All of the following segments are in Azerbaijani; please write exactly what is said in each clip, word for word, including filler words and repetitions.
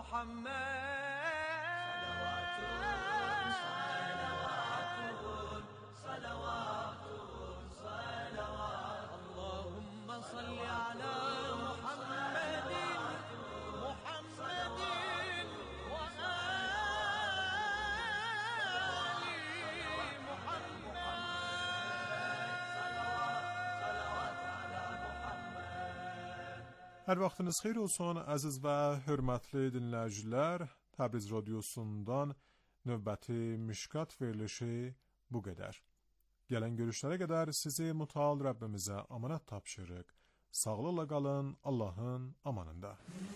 محمد صلوات صلوات صلوات اللهم صل على محمد محمد وآل محمد Hər vaxtınız xeyir olsun, əziz və hörmətli dinləyicilər. Təbriz radiosundan növbəti Mişkat verilişi bu qədər. Gələn görüşlərə qədər sizi mütəal Rəbbimizə amanət tapşırıq. Sağlıqla qalın, Allahın amanında.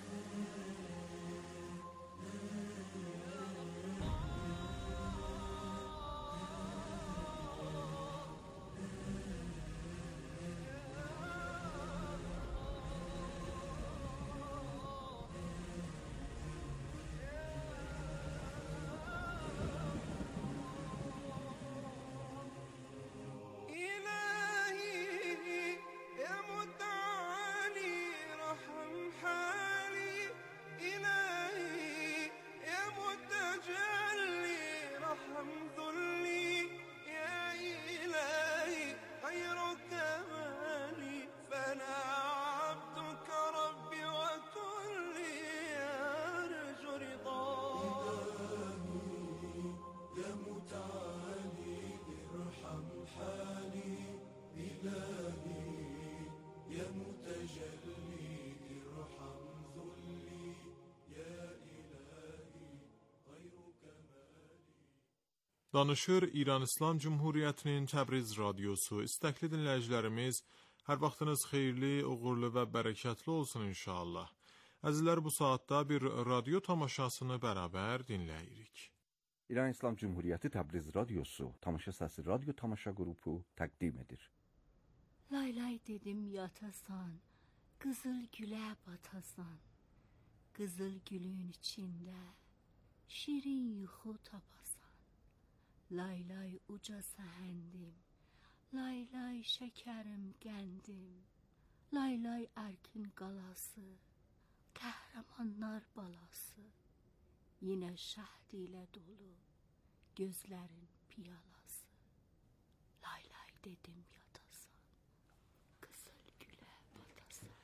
Danışır İran İslam Cumhuriyyətinin Təbriz radiosu. İstəkli dinləyicilərimiz, hər vaxtınız xeyirli, uğurlu və bərəkətli olsun inşallah. Əzizlər, bu saatda bir radyo tamaşasını bərabər dinləyirik. İran İslam Cumhuriyyəti Təbriz radiosu Tamaşa Səsi radyo tamaşa qrupu təqdim edir. Lay lay dedim yatasan, qızıl gülə batasan, qızıl gülün içində şirin yuxu tapasan. Lay lay uca səhəndim, lay lay şəkərim qəndim, lay lay ərkin qalası, qəhrəmanlar balası, yenə şəhd ilə dolu gözlərin piyalası. Lay lay dedim yatasan, qızıl gülə batasan.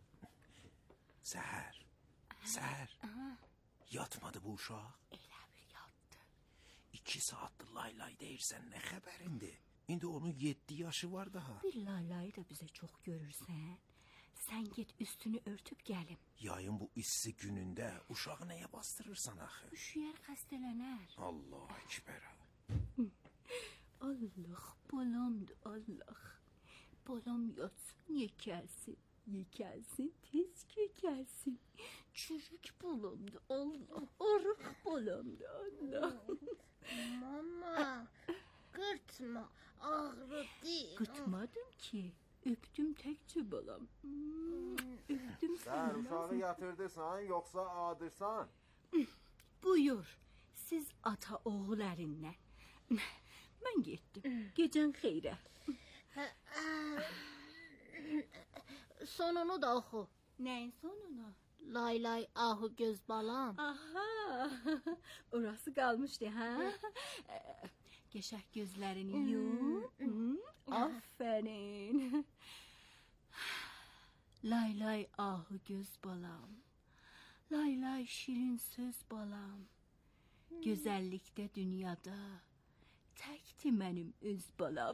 Səhər, səhər, yatmadı bu uşaq. Elə bir yatdı. İki saatdir lay lay deyirsən, nə xəbərindir? İndi onun yeddi yaşı var daha. Bir lay layı da bizə çox görürsən. Sən get üstünü örtüb gəlim. Yayın bu issi günündə uşağı nəyə bastırırsan axı? Üşüyər, xəstələnər. Allah ekber. Allah, balamdır Allah. Balam yatsın, yekəlsin. Yekəlsin, tez kökəlsin. Çürük balamdır Allah. Arıq balamdır Allah. Mama, qırtma, ağrı deyil. Qırtmadım ki. Öpdüm təkcə balam. Öpdüm Sən səni. uşağı yatırdırsan, yoxsa adırsan? Buyur, siz ata oğul ərindən. Mən getdim. Gecən xeyrə. Sonunu da oxu. Nəyin sonunu? Lay lay ahu göz balam. Aha, orası qalmışdı, hə? Geçək gözlərini yum. Aferin. Lay lay ahu göz balam. Lay lay şirin söz balam. Gözəllikdə dünyada təkdi mənim öz balam.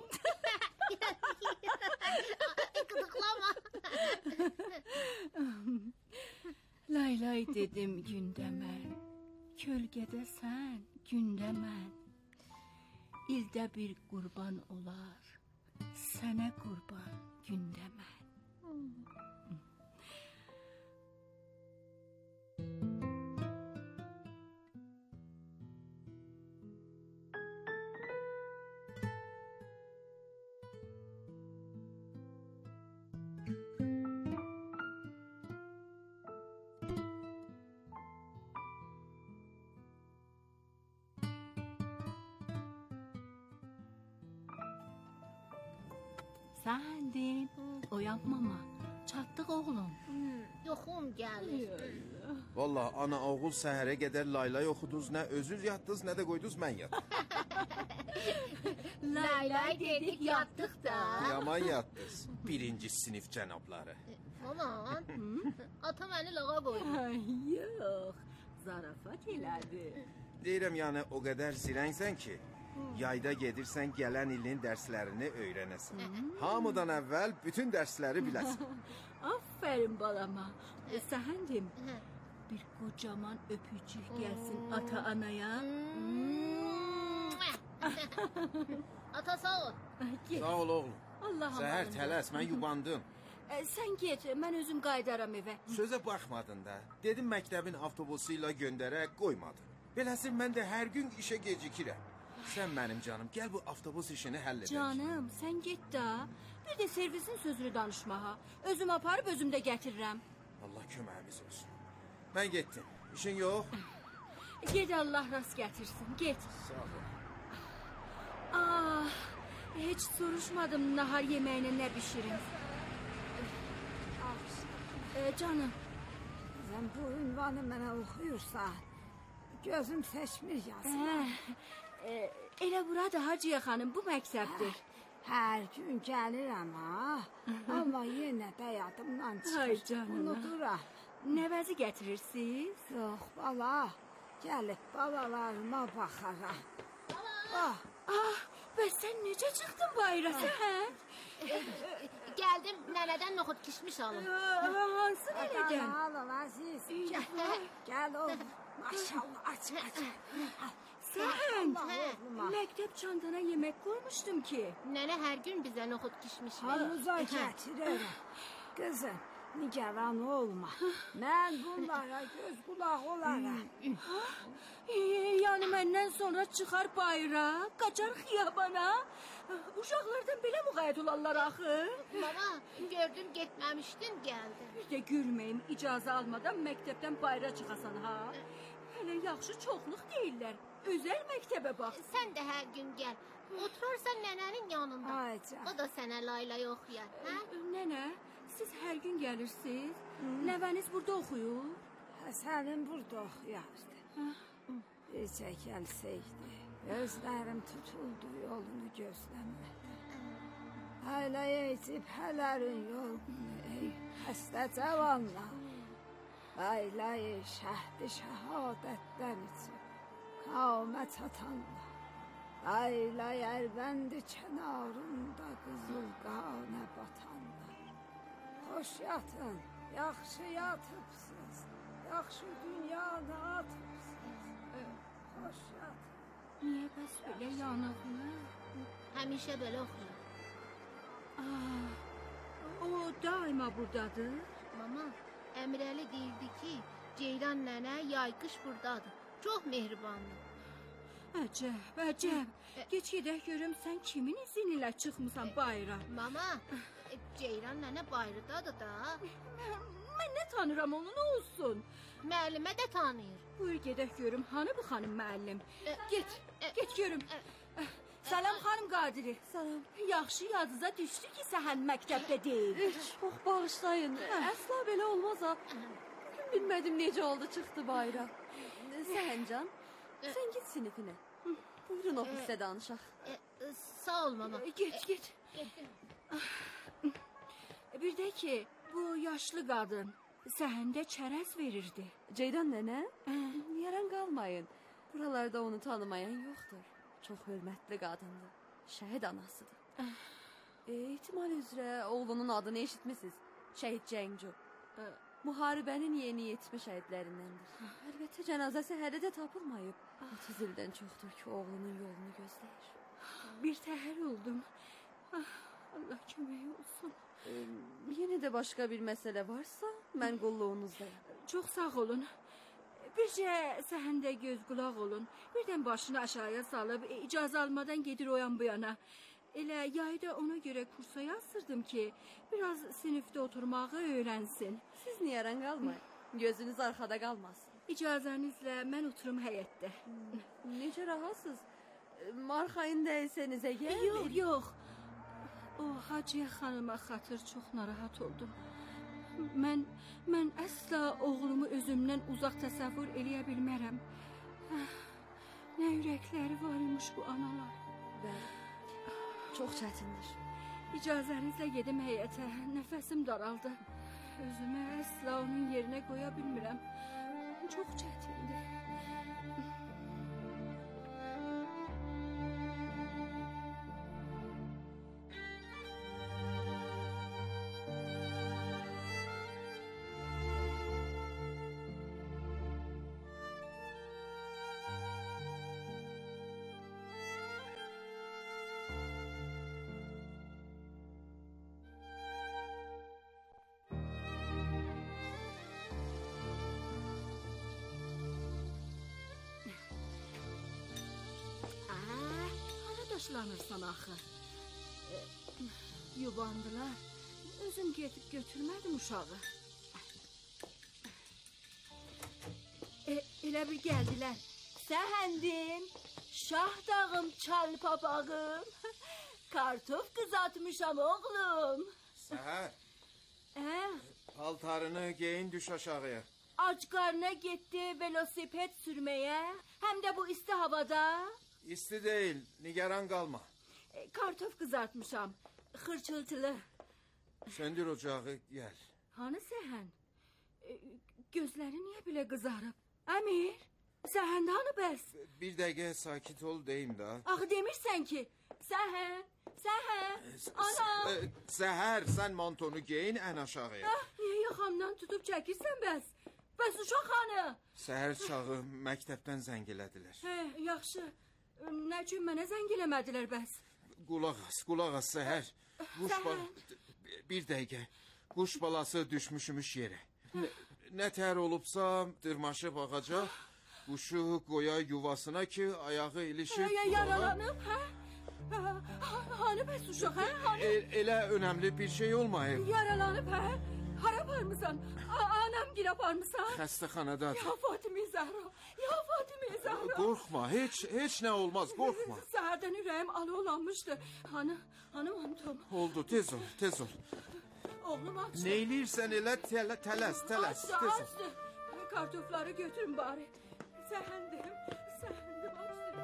Qıdıqlama. Lay lay dedim gündə mən. Kölgədə sən, gündə mən. İldə bir qurban olar, sənə qurban gündə mən. Səndim, oyanmama, Çatdıq oğlum. Hmm, Yoxum gəlir. Vallahi ana oğul səhərə qədər laylay oxudunuz, nə özünüz yatdınız, nə də qoydunuz mən yatdım. Laylay dedik, yatdıq da. Yaman yatdınız. Birinci sinif cənabları. Aman, ata məni lağa qoydu. Ay, yox, zarafat elədi. Deyirəm, yəni o qədər zirəngsən ki, yayda gedirsən gələn ilin dərslərini öyrənəsən. Hamıdan əvvəl bütün dərsləri biləsən. Aferin balama. E, Səhəndim, bir kocaman öpücük gəlsin ata anaya. Ata sağ ol. Get. Sağ ol oğlum. Allah'ım. Səhər tələs, mən yubandım. E, sən get, mən özüm qaydaram evə. Sözə baxmadın da. Dedim məktəbin avtobusu ilə göndərək, qoymadın. Beləsin, mən də hər gün işə gecikirəm. Sən mənim canım, gəl bu avtobus işini həll edək. Canım, sən get da. Bir də servisin sözünü danışmağa. Özüm aparıb özüm də gətirirəm. Allah köməyimiz olsun. Mən getdim. İşin yox? Get, Allah rast gətirsin, get. Sağ ol. Ah, heç soruşmadım nahar yeməyinə nə bişirim. E, canım. Sən bu ünvanı mənə oxuyursan, gözüm seçmir yazın. Hə, e, elə burada Hacıya xanım, bu məktəbdir. Hər gün gəlirəm ha, amma yenə də yadımdan çıxır. Ay canım. Unuduram. Nəvəzi gətirirsiniz? Yox bala, gəlib balalarıma baxaram. Bax, Ah, bəs sən necə çıxdın bayra sən? Gəldim, nənədən noxud kişmiş alım. Hansı nənədən? alın əziz, gəl, gəl oğlum. Maşallah, aç, aç. Sən, Allah oğluma. məktəb çantana yemək qoymuşdum ki. Nənə hər gün bizə noxud kişmiş verir. Havuza gətirirəm. Qızım, nigaran olma. Mən bunlara göz qulaq olaram. E, yəni məndən sonra çıxar bayra, qaçar xiyabana. Uşaqlardan belə müğayət olarlar axı. Baba, gördüm getməmişdin, gəldim. Bir də gülməyim, icazə almadan məktəbdən bayra çıxasan ha. Hələ yaxşı çoxluq deyirlər. Özəl məktəbə bax. Sən də hər gün gəl. Oturarsan nənənin yanında. Ay can. O da sənə laylay oxuyar, hə? Nənə, siz hər gün gəlirsiniz. Nəvəniz burada oxuyur. Həsənin burada oxuyardı. Necə gəlsəydi, gözlərim tutuldu yolunu gözləməkdə. Hələ yeycib hələrin yolunu, ey xəstə cavanlar. Layla şəhdi şəhadətdən içib, qavmə çatanlar. Layla ərbəndi kənarında qızıl qanə batanlar. Xoş yatın, yaxşı yatıbsınız, yaxşı dünyanı atıbsınız. Xoş yatın. Niyə bəs belə yanıqlı? Həmişə belə oxuyur. Ah, o daima buradadır. Mama, Əmirəli deyirdi ki, Ceylan nənə yay-qış buradadır. Çox mehribandır. Əcəb, əcəb. Geç gedək görüm sən kimin izin ilə çıxmısan bayra. Mama, e, Ceylan nənə bayırdadır da. Mən nə tanıram onu, nə olsun? Müəllimə də tanıyır. Buyur gedək görüm, hanı bu xanım müəllim? E, Get, e, get görüm. Salam xanım Qadiri. Salam. Yaxşı yadınıza düşdü ki, Səhən məktəbdə deyil. Çox bağışlayın. Əsla belə olmaz ha. Bugün bilmədim necə oldu çıxdı bayra. Səhəncan, sən git sinifinə. Buyurun ofisdə danışaq. E, e, sağ ol mama. Get, get. Bir də ki, bu yaşlı qadın Səhəndə çərəz verirdi. Ceydan nənə, yaran qalmayın. Buralarda onu tanımayan yoxdur. Çox hörmətli qadındır. Şəhid anasıdır. e, ihtimal üzrə oğlunun adını eşitmisiniz. Şəhid Cəngcu. E, müharibənin yeni yetmə şəhidlərindəndir. Əlbəttə cənazəsi hələ də tapılmayıb. otuz ildən çoxdur ki, oğlunun yolunu gözləyir. Bir təhər oldum. Ah, Allah kömək olsun. E, yenə də başqa bir məsələ varsa, mən qulluğunuzdayım. Çox sağ olun. Bircə Səhəndə göz qulaq olun. Birdən başını aşağıya salıb e, icazə almadan gedir o yan bu yana. Elə yayda ona görə kursa yazdırdım ki, biraz sinifdə oturmağı öyrənsin. Siz niyaran qalmayın. Gözünüz arxada qalmasın. İcazənizlə mən oturum həyətdə. Necə rahatsız? Marxayın dəyilsənizə gəl. Yox, yox. O Hacıya xanıma xatır çox narahat oldum. Mən mən əsla oğlumu özümdən uzaq təsəvvür eləyə bilmərəm. Nə ürəkləri var imiş bu analar. Bəli, çox çətindir. İcazənizlə gedim həyətə. Nəfəsim daraldı. Özümü əsla onun yerinə qoya bilmirəm. Çox çətindir. Yaşlanırsan axı. E, yubandılar. Özüm gedib götürmədim uşağı. E, elə bir gəldilər. Səhəndim, Şahdağım, çal papağım. Kartof kızartmışam oğlum. Səhər, Hə? paltarını giyin düş aşağıya. Ac qarnına getdi velosiped sürməyə. Həm də bu isti havada. İsti değil, nigaran kalma. E, kartof kızartmışam. Xırçıltılı. Söndür ocağı, gel. Hanı Səhən? E, gözləri niyə belə qızarıb? Əmir, Səhəndə hanı bəs? Bir dəqiqə sakit ol deyim da. Axı demirsən ki, Səhən, Səhən, anam. E, Səhər, sen mantonu giyin en aşağıya. Ah, niyə yaxamdan tutub çəkirsən bəs? Bəs uşaq hanı? Səhər çağı məktəbdən zəng elədilər. Hə, yaxşı. Nə üçün mənə zəng eləmədilər bəs? Qulaq as, qulaq as Səhər. Quş bal... Bir dəqiqə. Quş balası düşmüşmüş yerə. Nə, nə tər olubsa dırmaşıb ağaca, quşu qoya yuvasına ki, ayağı ilişib... Ya, yaralanıb, hə? Hanı bəs uşaq, hə? Hanı? El, elə önəmli bir şey olmayıb. Yaralanıb, hə? Hara aparmısan? Anam gir aparmısan? Xəstəxanadadır. Ya Fatime Zahra, ya Fatime Zahra. Qorxma, heç heç nə olmaz, qorxma. Səhərdən ürəyim alovlanmışdı. Hanı, hanı mantom? Oldu, tez ol, tez ol. Oğlum açdı. Neylirsən elə tələ, tələs, tələs, Açdı, tez ol. açdı. Kartofları götürün bari. Səhəndim, səhəndim açdı.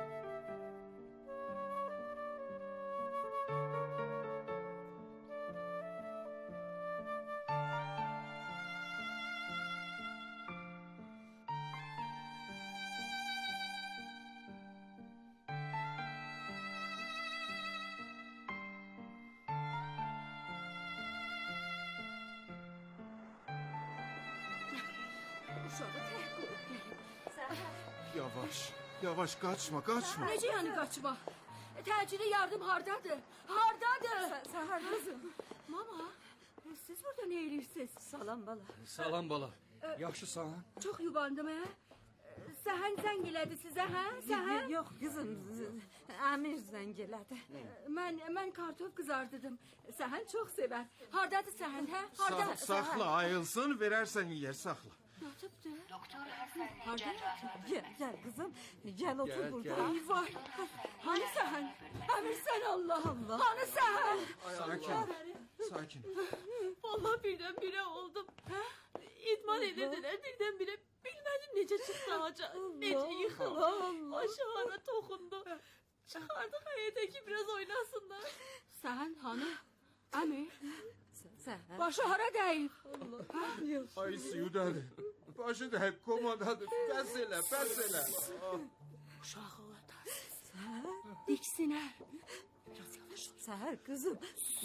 Uşağı tək qoyub gəlib. Yavaş, yavaş kaçma, kaçma. Necə yəni qaçma? Təcili yardım hardadır? Hardadır? Səhər qızım. Mama, siz burada nə edirsiniz? Salam bala. Salam bala. Yaxşısan? Çox yubandım, hə? Səhən zəng elədi sizə, hə? Səhən? Yox qızım, Əmir zəng elədi. Mən mən kartof qızardıdım. Səhən çox sevər. Hardadır Səhən, hə? Harda? Sa saxla, ayılsın, verərsən yer, saxla. Yatıbdır. Doktor Hasan cerrah. Gel, gel kızım. Gel otur Gel, burada. gel. Ay vay. Hani Səhən? Əmir sən Allah Allah. Hani Səhən? Sakin, sakin. Vallahi birden-bire oldum. İdman edirdiler birden-bire. Bilmedim nece çıktı ağaca. Nece yıkıldı. Aşağıda tokundu. Çıkardık heyeteki biraz oynasınlar. Səhən hanı? Əmir, Səhər. başı hara dəyib? Ay suyudadır. Başı da hep komadadır. Pes elə, pes elə. Uşağı otasız. Diksinər. Biraz yavaş ol. Səhər qızım.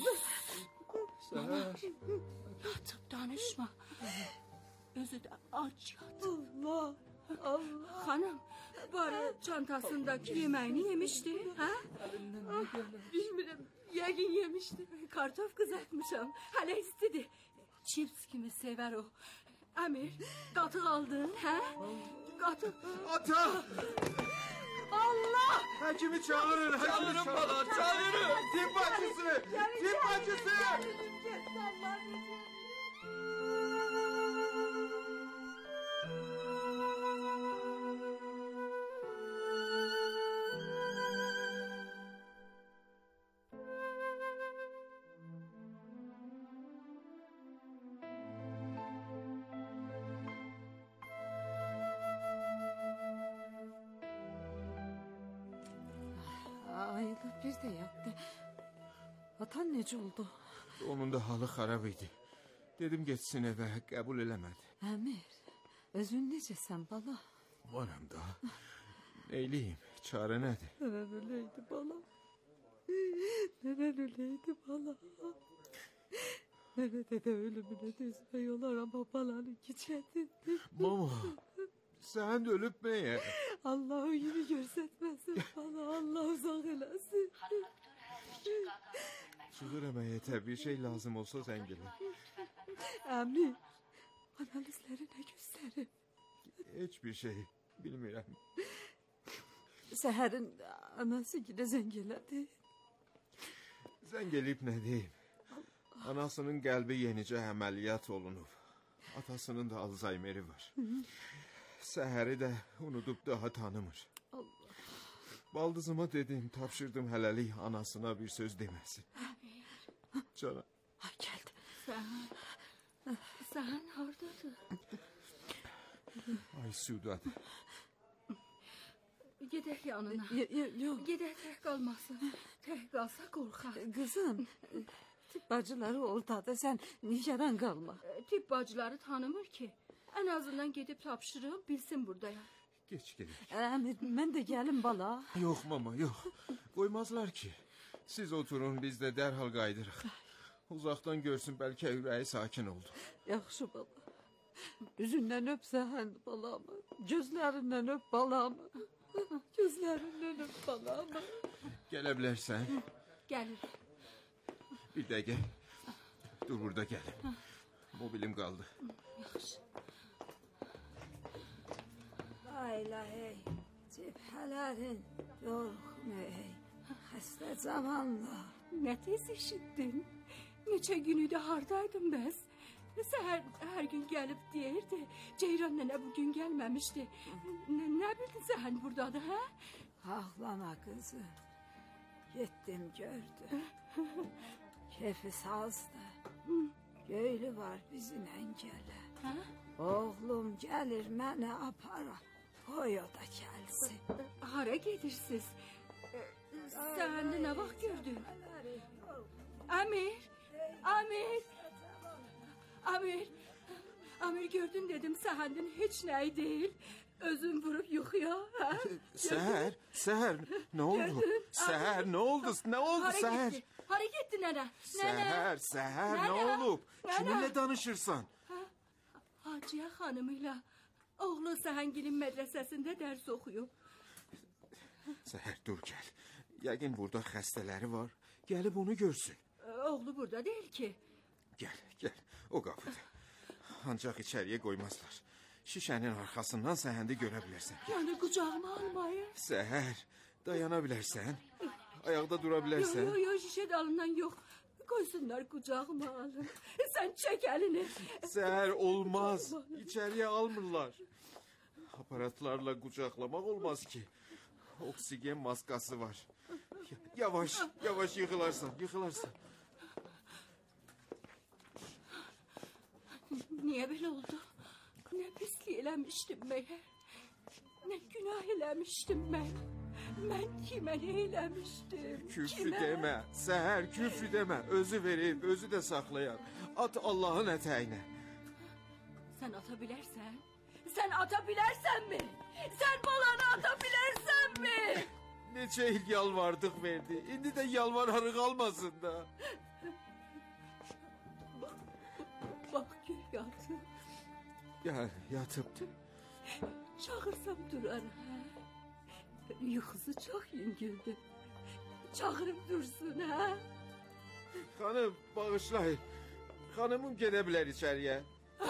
Səhər. Yatıp danışma. Özü de aç yat. Allah. Allah. Hanım, bari çantasındaki yemeğini yemişti, ha? Bilmirəm, yəqin yemişti. Kartof kızartmışam, hələ istidi. Çips kimi sever o. Əmir, qatıq aldın, hə? Qatıq. Ata! Allah! Həkimi çağırın, həkimi Çağırın çağırın. bana, çağırın. Tip bacısı, tip bacısı. bir də yatdı. Atan necə oldu? Onun da halı xarab idi. Dedim geçsin evə, qəbul eləmədi. Əmir, özün necəsən bala? Varam da. Neyliyim, çare nədir? Nənən öləydi bala. Nənən öləydi bala. Nənə dədə ölümünə dözmək olar ama balanınki çətindir. Mama, sən ölüb məyə? Allah o yeri görsətməsin bana, Allah uzaq eləsin. Çıxır əməyyətə, bir şey lazım olsa zəngələ. Əmi, analizləri nə göstərir? Heç bir şey bilmirəm. Səhərin anası gidə zəng elədi. Zəng eləyib nə deyim? Anasının qəlbi yenicə əməliyyat olunub. Atasının da Alzaymeri var. Səhəri də unudub daha tanımır. Allah. Baldızıma dedim, tapşırdım hələlik anasına bir söz deməsin. Canım. Ay gəldi. Sən, sən hardadır? Ay Sudadır. Gedək yanına. Yox. Gedək tək qalmasın. Tək qalsa qorxar. Qızım, tibb bacıları oradadır, sən nigaran qalma. Tibb bacıları tanımır ki. Ən azından gedib tapşırım, bilsin buradayam. Geç gedək. Əmir, mən də gəlim bala. Yox mama, yox. Qoymazlar ki. Siz oturun, biz də dərhal qaydırıq. Uzaqdan görsün, bəlkə ürəyi sakin oldu. Yaxşı bala. Üzündən öp Səhən balamı. Gözlərindən öp balamı. Gözlərindən öp balamı. Gələ bilərsən? Gəlir. Bir dəqiqə. Dur burada gəlim. Mobilim qaldı. Yaxşı. Aylay, cibhələrin yorğunu ey. Xəstə zamanla. Nə tez eşitdin? Neçə günüdür hardaydın bəs? Səhər hər gün gəlib deyirdi. Ceyran nənə bugün gəlməmişdi. N nə bildin sən buradadır, hə? Ağlama kızım. Gittim gördüm. Kefi sazdı. Göylü var bizimlə gələ. Hə? Oğlum gəlir mənə apara. Qoy o da gəlsin. Hara gedirsiniz? Səhəndə nə vaxt gördün? Amir, Amir. Amir, Amir gördün dedim Səhəndin heç nəyi deyil. Özün vurup yuxuya. Hə? Səhər, Səhər, nə oldu? Səhər, nə oldu? Nə oldu Səhər? Hara getdi nənə? Səhər, Səhər, nə olub? Kiminlə danışırsan? Hacıya xanımıyla. Oğlu Səhəngilin mədrəsəsində dərs oxuyub. Səhər, dur gəl. Yəqin burada xəstələri var. Gəlib onu görsün. Oğlu burada deyil ki. Gəl, gəl. O qapıda. Ancaq içəriyə qoymazlar. Şişənin arxasından Səhəndi görə bilərsən. Yəni qucağıma almayın. Səhər, dayana bilərsən. Ayaqda dura bilərsən. Yox, yox, şişə dalından yox. Qoysunlar qucağıma alın. Sən çək əlini. Səhər, olmaz. İçəriyə almırlar. Aparatlarla qucaqlamaq olmaz ki. Oksigen maskası var. Yavaş, yavaş yıxılarsan, yıxılarsan. Niyə belə oldu? Nə pislik eləmişdim məyər? Nə günah eləmişdim mən? Mən kimə nə eləmişdim? Küfrü demə, Səhər, küfrü demə. Özü verib, özü də saxlayar. At Allahın ətəyinə. Sən ata bilərsən? Sən ata bilərsənmi? Sən balanı ata bilərsənmi? Neçə il yalvardıq verdi. İndi də yalvararıq almasın da. Bak gül yatıb. Gəl, yatıbdı. Çağırsam durar, hə? Yuxusu çox yüngüldür. Çağırım dursun, hə? Xanım, bağışlayın. Xanımım gedə bilər içəriyə.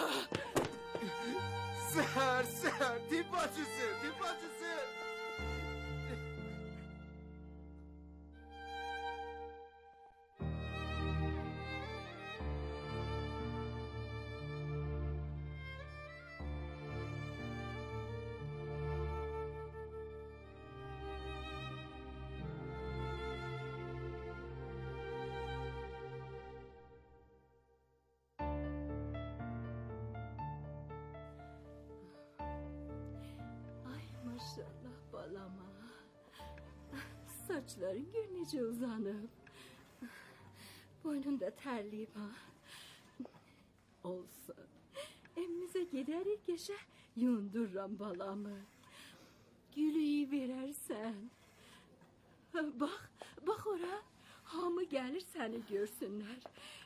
Səhər, Səhər, tibb bacısı, tibb bacısı. Maşallah balama. Saçların gör necə uzanıb. Boynun da tərliyib ha. Olsun. Evimizə gedərik geçə yundururam balamı. Gülüyü verərsən. Bax, bax ora. Hamı gəlir səni görsünlər.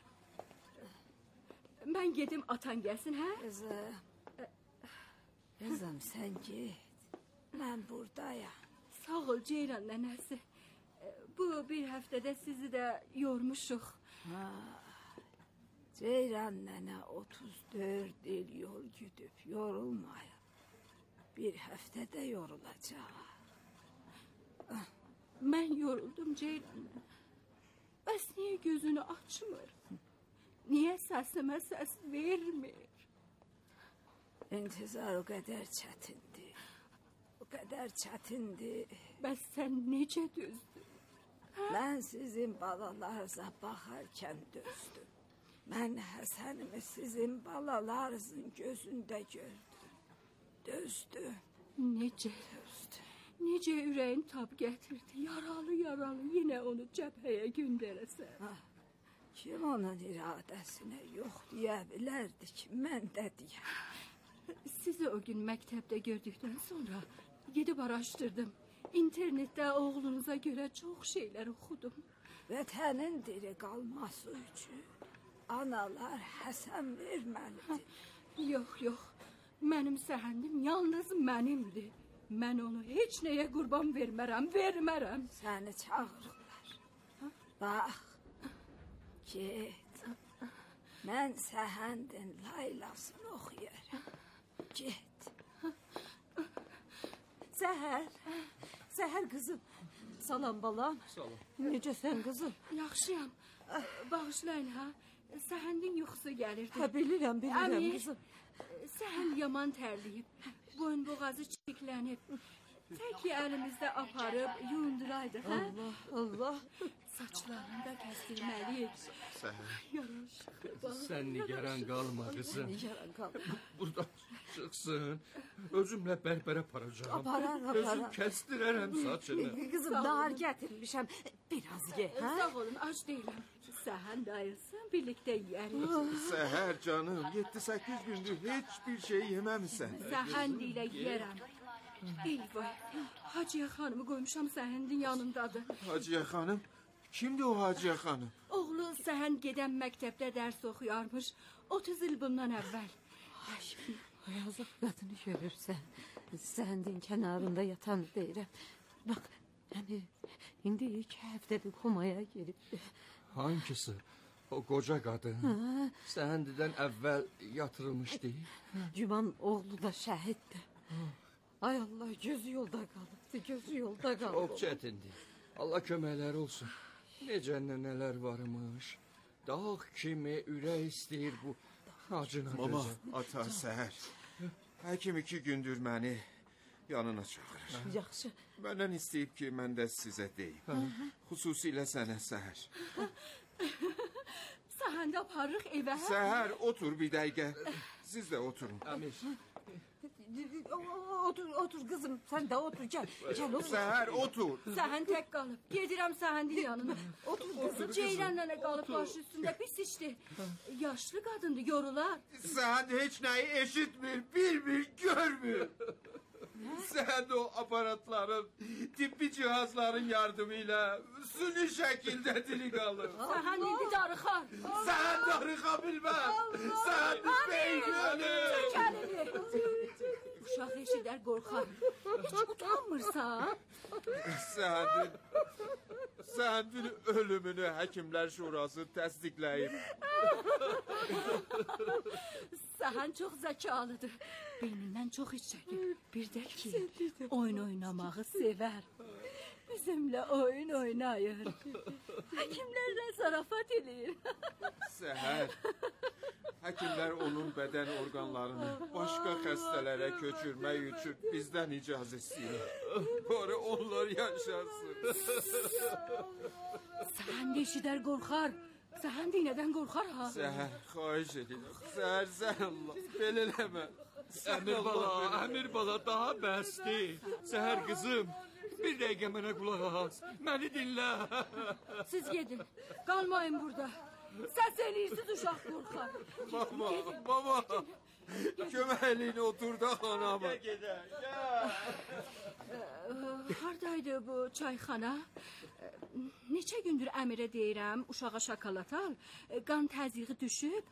Mən gedim atan gəlsin, hə? Kızım. Kızım sen git. Ben buradayım. Sağ ol Ceylan nənəsi. Bu bir həftədə sizi də yormuşuq. Ha. Ceylan nene otuz dört il yol gidip yorulmayın. Bir haftada yorulacak. Ben yoruldum Ceylan. Bəs niye gözünü açmır? Niye sesime ses vermir? İntizar o kadar çetindi. O kadar çetindi. Bəs sen necə düzdün? Ben sizin balalarınıza bakarken dözdüm. Ben Hasan'ımı sizin balalarınızın gözünde gördüm. Dözdüm. Necə? Dözdüm. Necə ürəyin tab gətirdi. Yaralı yaralı yine onu cəbhəyə göndərəsən. Ah, kim onun iradəsinə yox deyə bilərdi ki, mən də deyəm. Sizi o gün məktəbdə gördükdən sonra gidip araştırdım. İnternette oğlunuza göre çok şeyler okudum. Vətənin diri qalması üçün analar Həsən verməlidir. Yox, yox. Mənim səhəndim yalnız mənimdir. Mən onu heç nəyə qurban vermərəm, vermərəm. Səni çağırırlar. Bax, get. Mən səhəndin laylasını oxuyarım. Get. Səhər. Səhər qızım. Salam balam. Salam. Necəsən qızım? Yaxşıyam. Bağışlayın ha. Səhəndin yuxusu gəlirdi. Ha, bilirəm, bilirəm Əmi, qızım. Səhənd yaman tərliyib. Boyun boğazı çiklənib. Tək əlimizdə aparıb yunduraydı, hə? Allah, Allah. Saçlarını da kəsdirməliyik. Səhər. Yaraşıqlı. Sen nigaran qalma kızım. Nigaran qalma. Buradan çıksın. Özümle berbere aparacağım. Aparar, aparar. Özüm kestirərəm saçını. Kızım nahar getirmişəm. Biraz ye, ha? Sağ olun, aç değilim. Səhənd ayılsın, birlikte yeriz. Səhər canım, yedi sekiz gündür hiçbir şey yeməmisən. Səhənd ilə yerəm. Eyvay, Hacıya xanımı qoymuşam Səhəndin yanındadır. Hacıya xanım? Kimdir o Hacıya xanım? Oğlu Səhənd gedən məktəbdə dərs oxuyarmış. otuz il bundan əvvəl. Ay, yazıq qadını görürsən. Səhəndin kənarında yatan deyirəm. Bak, əmi, indi iki həftədir komaya girib. Hangisi? O koca kadın. Ha. Səhəndiden evvel yatırılmıştı. Cüman oğlu da şəhiddir. Ay Allah, gözü yolda qalıbdı, gözü yolda qalıb. Çok çetindi. Allah köməkləri olsun. Necə nələr varmış. Dağ kimi ürək istəyir bu acına Mama, gözə. ata Səhər. Həkim iki gündür məni yanına çağırır. Yaxşı. Məndən istəyib ki, mən də sizə deyim. Xüsusilə sənə Səhər. Səhənd aparırıq evə. Səhər, otur bir dəqiqə. Siz də oturun. Əmir. Otur, otur kızım, sen de otur, gel. Gel otur. Səhər, otur. Səhənd tək qalıb. Gedirəm Səhəndin yanına. Otur qızım. Ceylan nənə qalıb başı üstündə pis işdi. Yaşlı qadındır, yorular. Səhənd heç nəyi eşitmir, bilmir, görmür. Səhənd o aparatların, tibbi cihazların yardımıyla süni şəkildə diri qalır. Səhənd indi darıxar. Səhənd darıxa bilməm. Səhənd beyni ölür. Çək əlini. Uşaq eşidər, qorxar. Heç utanmırsan? Səhəndin, Səhəndin ölümünü Həkimlər Şurası təsdiqləyib. Səhənd çox zəkalıdır. Beynindən çox iş çəkir. Bir də ki, oyun oynamağı sevər. Bizimlə oyun oynayır. Həkimlərlə zarafat eləyir. Səhər, həkimlər onun bədən orqanlarını başqa xəstələrə köçürmək üçün bizdən icazə istəyir. Bari onlar yaşasın. Səhənd eşidər, qorxar. Səhənd iynədən qorxar ha. Səhər, xahiş edirəm. Səhər, sən Allah, belə eləmə. Əmir bala, Əmir bala daha bəsdi. Səhər kızım, Bir dəqiqə mənə qulaq as. Məni dinlə. Siz gedin. Qalmayın burada. Səs eləyirsiniz uşaq qorxar. Baba, baba. Köməkliyin oturdu anamı. Gedək, gel. Hardaydı bu çayxana? Neçə gündür əmirə deyirəm, uşağa şokolad al. Qan təzyiqi düşüb.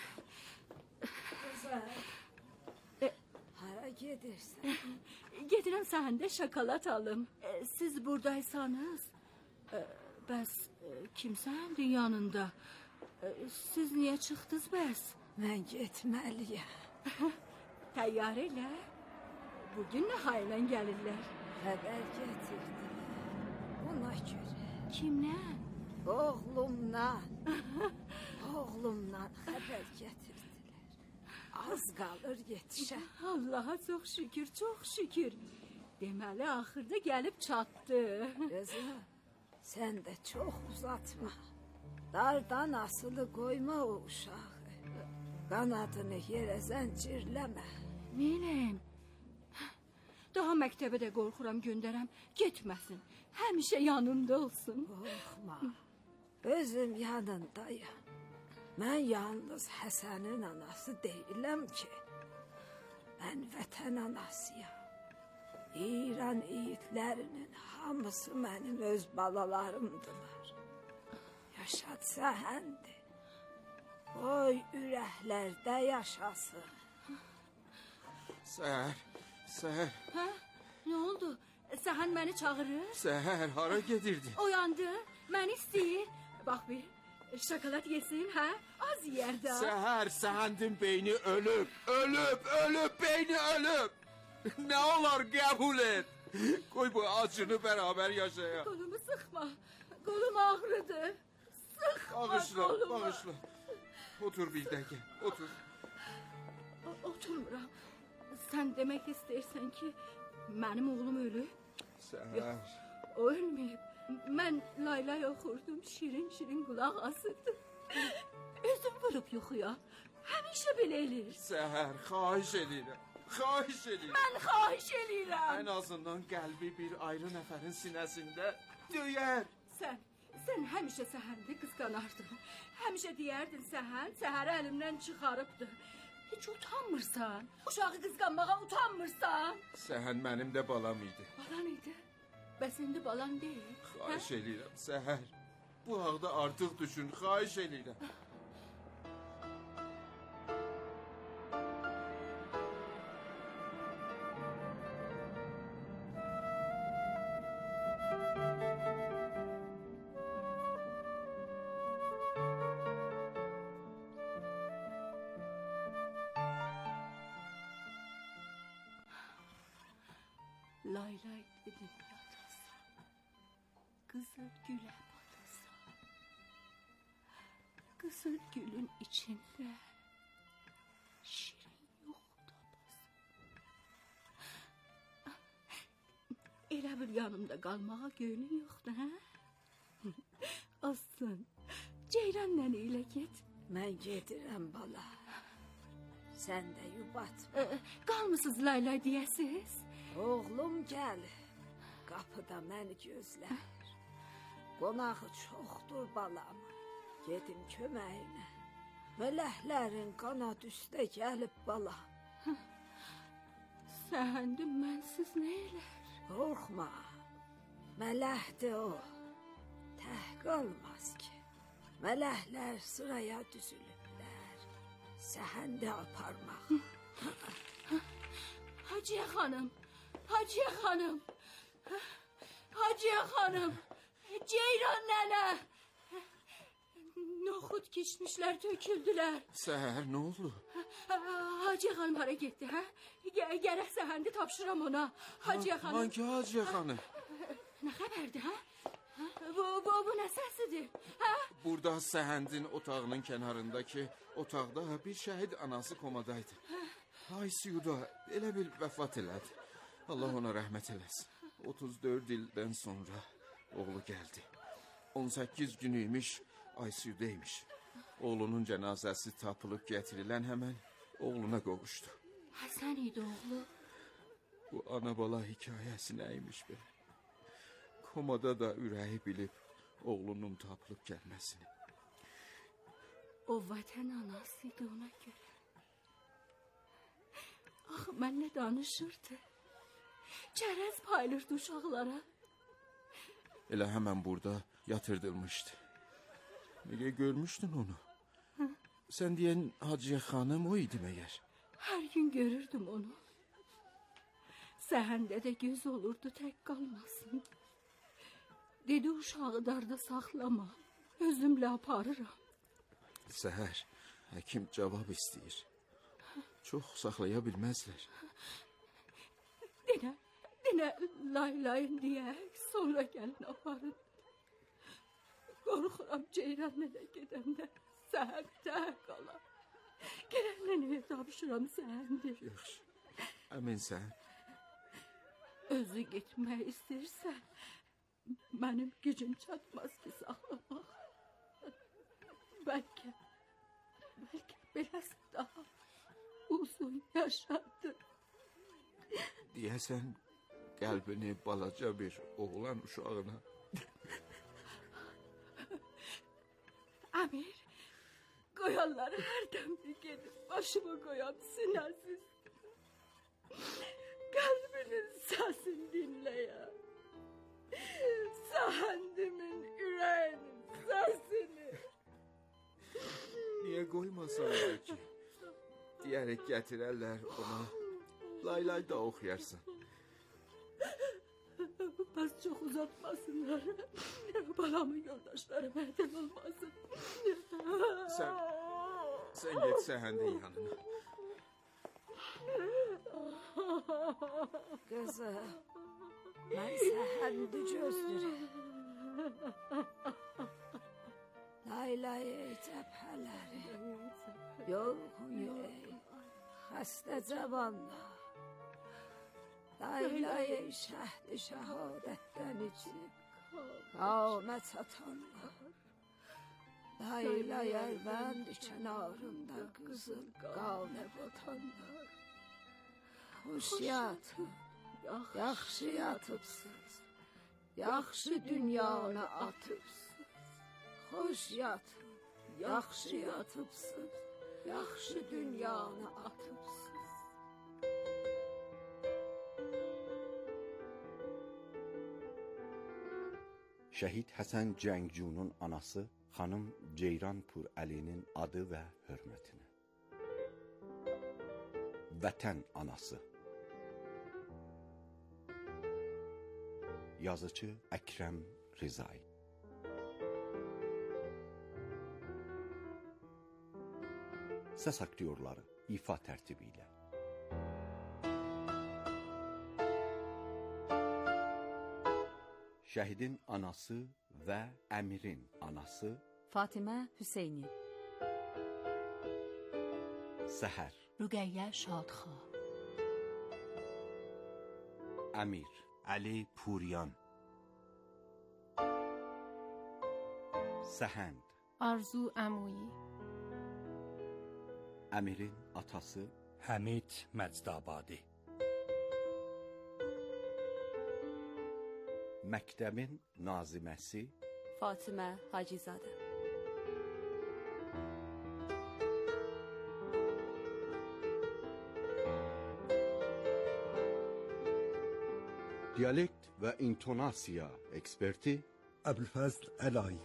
Hara gedirsən? Gedirəm səhəndə şokolad alım. Siz buradaysanız, bəs kimsənin yanında? Siz niyə çıxdınız bəs? Mən getməliyəm. Təyyarə ilə. Bugün nə hayla gəlirlər? Xəbər gətirdilər. Buna görə. Kimdən? Oğlumdan. Oğlumdan xəbər gətirdilər. Az qalır yetişəm. Allaha çox şükür, çox şükür. Deməli, axırda gəlib çatdı. Qızım, sən də çox uzatma. Dardan asılı qoyma o uşağı. Qanadını yerə zəncirləmə. Neyim? Daha məktəbə də qorxuram göndərəm. Getməsin. Həmişə yanında olsun. Qorxma. Özüm yanındayım. Mən yalnız Həsənin anası deyiləm ki. Mən vətən anasıyam. İran yiğitlərinin hamısı mənim öz balalarımdılar. Yaşad Səhəndi. Qoy ürəklərdə yaşasın. Səhər, Səhər. Hə? Nə oldu? Səhən məni çağırır. Səhər, hara gedirdin? Oyandı, məni istəyir. Bax bir, şokolad yesin, hə? Az yer də. Səhər, Səhəndin beyni ölüb, ölüb, ölüb, beyni ölüb. Nə olar qəbul et. Qoy bu acını bərabər yaşayaq. Qolumu sıxma, qolum ağrıdı. Sıxma Bağışla, qolumu. bağışla. Otur bir dəqiqə, otur. Oturmuram. Sən demək istəyirsən ki, mənim oğlum ölüb? Səhər. O ölməyib. Mən laylay oxurdum, şirin-şirin qulaq asırdım. Özüm vurub yuxuya. Həmişə belə eləyir. Səhər, xahiş edirəm. Xahiş edirəm. Mən xahiş edirəm. Ən azından qəlbi bir ayrı nəfərin sinəsində döyər. Sən, sən həmişə Səhəndi qısqanardın. Həmişə deyərdin Səhən, Səhəri əlimdən çıxarıbdı. Heç utanmırsan. Uşağı qısqanmağa utanmırsan. Səhən mənim də balam idi. Balan idi. Bəs indi balan deyil. Xahiş edirəm, Səhər. Bu haqda artıq düşün, xahiş edirəm. Laylay dedim yatırsan, kızıl güle batırsan, kızıl gülün içinde şirin yok tapasın. Elə bir yanımda qalmağa gönlün yoxdur, hə? Olsun, Ceyran nənə ilə get. Mən gedirəm bala. Sən də yubatma. Ee, qalmısınız Laylay deyəsiz? Oğlum gəlir. Qapıda məni gözlər. Qonağı çoxdur balam. Gedim köməyinə. Mələklərin qanad üstə gəlib balam. Səhəndi mənsiz nə elər? Qorxma. Mələkdir o. Təh qalmaz ki. Mələklər sıraya düzülüblər. Səhəndi aparmaq. Haciyə xanım. Haciyə xanım. Haciyə xanım. Ceyran nənə. Noxud keçmişlər, töküldülər. Səhər, nə oldu? Haciyə xanım hara getdi, hə? Gərək Səhəndi tapşıram ona. Haciyə xanım. Hangi Haciyə xanım? Nə xəbərdir, hə? Bu, bu, bu nə səsidir, hə? Burada Səhəndin otağının kənarındakı otaqda bir şəhid anası komadaydı. I C U'da elə bil vəfat elədi. Allah ona rəhmət eləsin. otuz dörd ildən sonra oğlu gəldi. on səkkiz gün imiş, I C U'daymış. Oğlunun cənazəsi tapılıb gətirilən həmən oğluna qovuşdu. Həsən idi oğlu. Bu ana bala hikayəsi nəymiş be? komada da ürəyi bilib oğlunun tapılıb gəlməsini. O vətən anasıydı ona görə. Axı mənlə danışırdı. Çərəz payılırdı uşaqlara. Elə həmən burada yatırdılmışdı. Necə görmüşdün onu? Hı? Sən deyən Hacıya xanım o idi məyər? Hər gün görürdüm onu. Səhəndə də göz olurdu tək qalmasın. Dedi uşağı darda saxlama. Özümlə aparıram. Səhər həkim cavab istəyir. Çox saxlaya bilməzlər. Dinə, dinə laylayın deyək, sonra gəlin aparın. Qorxuram Ceyran nənə gedəndə səhər tək qala. Gələn nənəyə tapşıram səhəndir. Yaxşı, əminsən? Özü getmək istəyirsə, mənim gücüm çatmaz ki saxlamaq. Bəlkə, bəlkə beləsi daha uzun yaşadı. Deyəsən qəlbini balaca bir oğlan uşağına. Əmir, qoyanları hərdən bir gedib başıma qoyam sinəsiz. Qəlbinin səsini dinləyəm. Səhəndimin ürəyinin səsini. Niyə qoymasanlar ki? Deyərək gətirərlər ona. Laylay da oxuyarsan. Bəs çox uzatmasınlar. Balamın yoldaşları məhdəl olmasın. Sən, sən get Səhəndin yanına. Qızım, mən Səhəndi gözlürəm. Laylayı cəbhələri, yorğun ürək, xəstə cavanlar. Laylayı şəhdi şəhadətdən içib, qavmə çatanlar. Laylay ərbənd kənarında qızıl qavmə batanlar. Xoş yatın, yaxşı yatıbsınız, yaxşı dünyanı atıbsınız. Xoş yatın, yaxşı yatıbsınız, yaxşı dünyanı atıbsınız. Şəhid Həsən Cəngcunun anası xanım Ceyran Purəlinin adı və hörmətinə. Vətən anası. Yazıcı Əkrəm Rizai. Səs aktyorları ifa tərtibi ilə. Şəhidin anası və Əmirin anası Fatimə Hüseyni. Səhər Rüqəyyə Şadxan. Əmir Əli Puriyan. Səhənd Arzu Əmuyi. Əmirin atası Həmid Məcdabadi. Məktəbin naziməsi Fatimə Hacizadə. Dialekt və intonasiya eksperti Əbülfəzl Əlayi.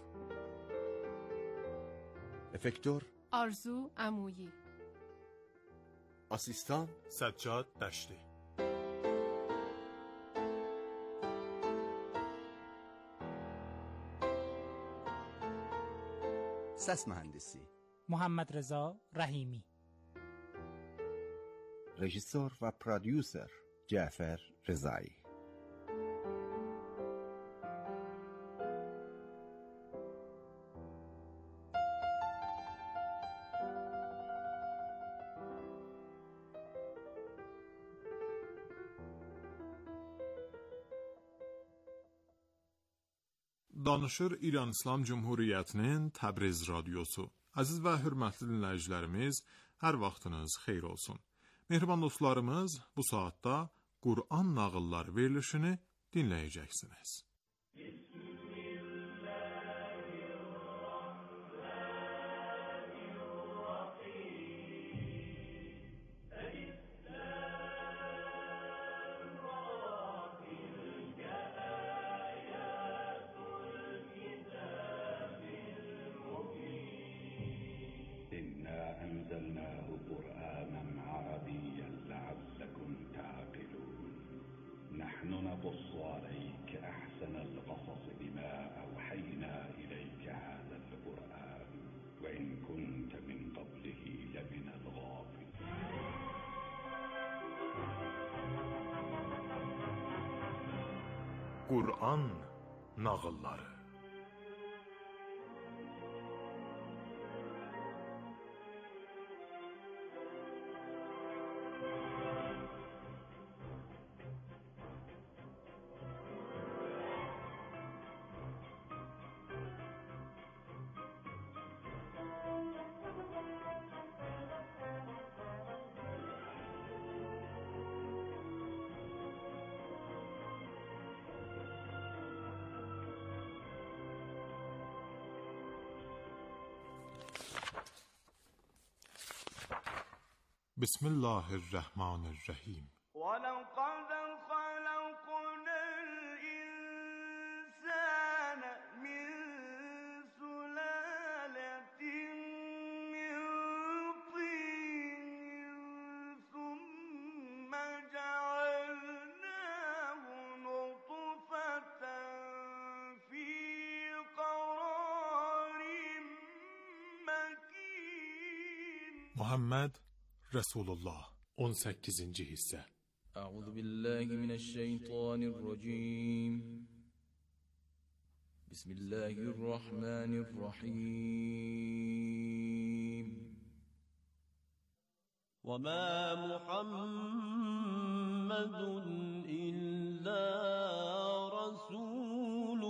Effektor Arzu Əmuyi. Asistan Səccad Dəşti. Səs mühəndisi Muhammed Reza Rəhimi. Rejissor və prodüser Cəfər Rizai. Danışır İran İslam Cumhuriyyətinin Təbriz radiosu. Əziz və hörmətli dinləyicilərimiz, hər vaxtınız xeyir olsun. Mehriban dostlarımız, bu saatda Qur'an nağıllar verilişini dinləyəcəksiniz. إنا أنزلناه قرآنا عربيا لعلكم تعقلون نحن نقص عليك أحسن القصص بما أوحينا إليك هذا القرآن وإن كنت من قبله لمن الغافلين Qur'an nağılları. Bismillahirrahmanirrahim. وَلَقَدْ خَلَقْنَا الْإِنسَانَ مِنْ سُلَالَةٍ مِنْ طِينٍ ثُمَّ جَعَلْنَاهُ نُطْفَةً فِي قَرَارٍ مَكِينٍ. Muhammed Resulullah on sekizinci hisse. Euzu billahi mineşşeytanirracim. Bismillahirrahmanirrahim. وما محمد إلا رسول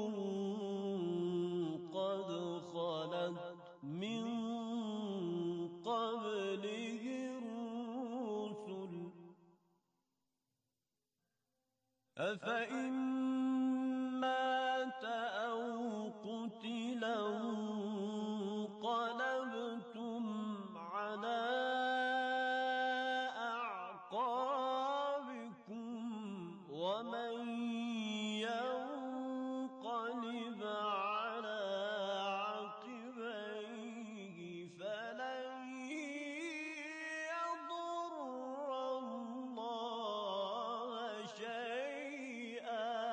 قد خلت من قبله الرسل أفإن مات أو قتل انقلبتم على ومن ينقلب على عقبيه فلن يضر الله شيئا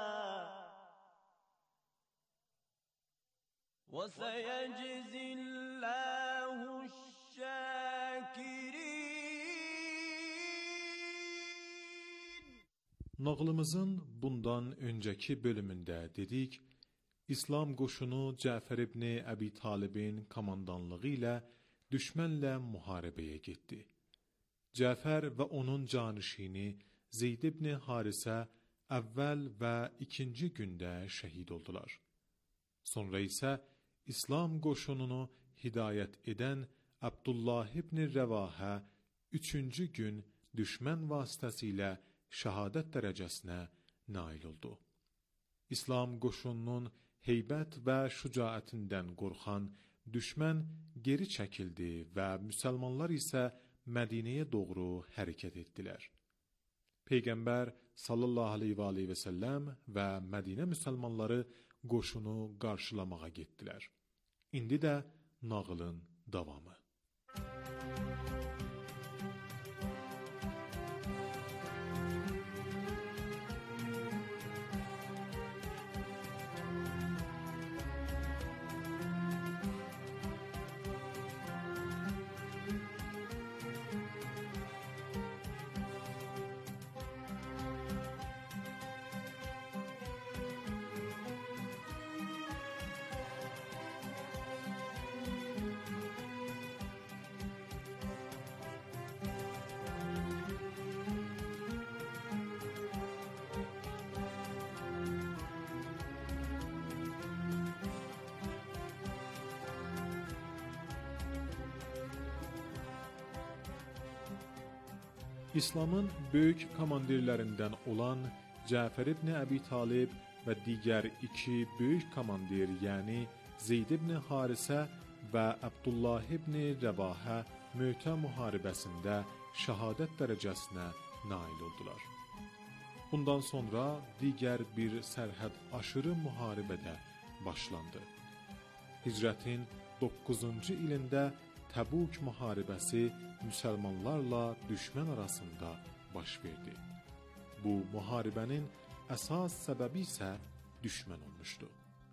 وسيجزي الله الشاكرين. Nağılımızın bundan önceki bölümünde dedik, İslam qoşunu Cəfər ibn Əbi Talibin komandanlığı ilə düşmənlə müharibəyə getdi. Cəfər və onun canişini Zeyd ibn Harisə əvvəl və ikinci gündə şəhid oldular. Sonra isə İslam qoşununu hidayət edən Abdullah ibn Rəvahə üçüncü gün düşmən vasitəsilə şəhadət dərəcəsinə nail oldu. İslam qoşununun heybət və şücaətindən qorxan düşmən geri çəkildi və müsəlmanlar isə Mədinəyə doğru hərəkət etdilər. Peyğəmbər sallallahu aleyhi və səlləm və Mədinə müsəlmanları qoşunu qarşılamağa getdilər. İndi də nağılın davamı. İslamın böyük komandirlərindən olan Cəfər ibn Əbi Talib və digər iki böyük komandir, yəni Zeyd ibn Harisə və Abdullah ibn Rəvahə Mötə müharibəsində şəhadət dərəcəsinə nail oldular. Bundan sonra digər bir sərhəd aşırı müharibədə başlandı. Hicrətin doqquzuncu ilində Təbuk müharibəsi müsəlmanlarla düşmən arasında baş verdi. Bu müharibənin əsas səbəbi isə düşmən olmuşdu.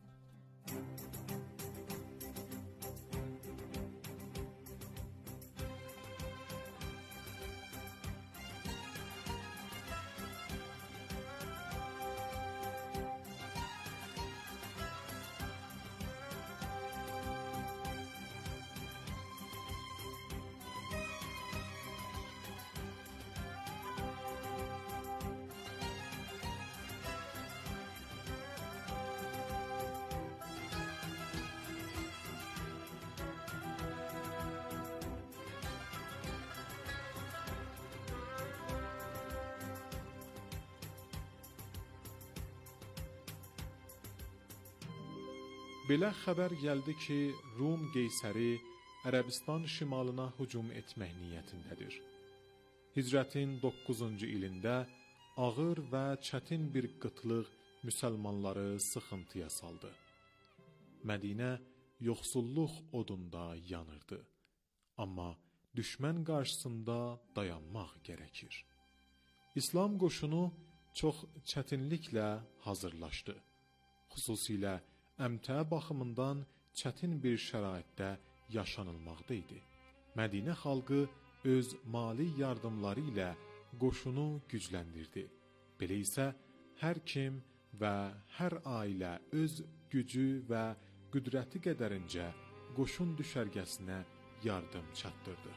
Belə xəbər gəldi ki, Rum Qeysəri Ərəbistan şimalına hücum etmək niyyətindədir. Hicrətin doqquzuncu ilində ağır və çətin bir qıtlıq müsəlmanları sıxıntıya saldı. Mədinə yoxsulluq odunda yanırdı. Amma düşmən qarşısında dayanmaq gərəkir. İslam qoşunu çox çətinliklə hazırlaşdı. Xüsusilə əmtə baxımından çətin bir şəraitdə yaşanılmaqda idi. Mədinə xalqı öz mali yardımları ilə qoşunu gücləndirdi. Belə isə hər kim və hər ailə öz gücü və qüdrəti qədərincə qoşun düşərgəsinə yardım çatdırdı.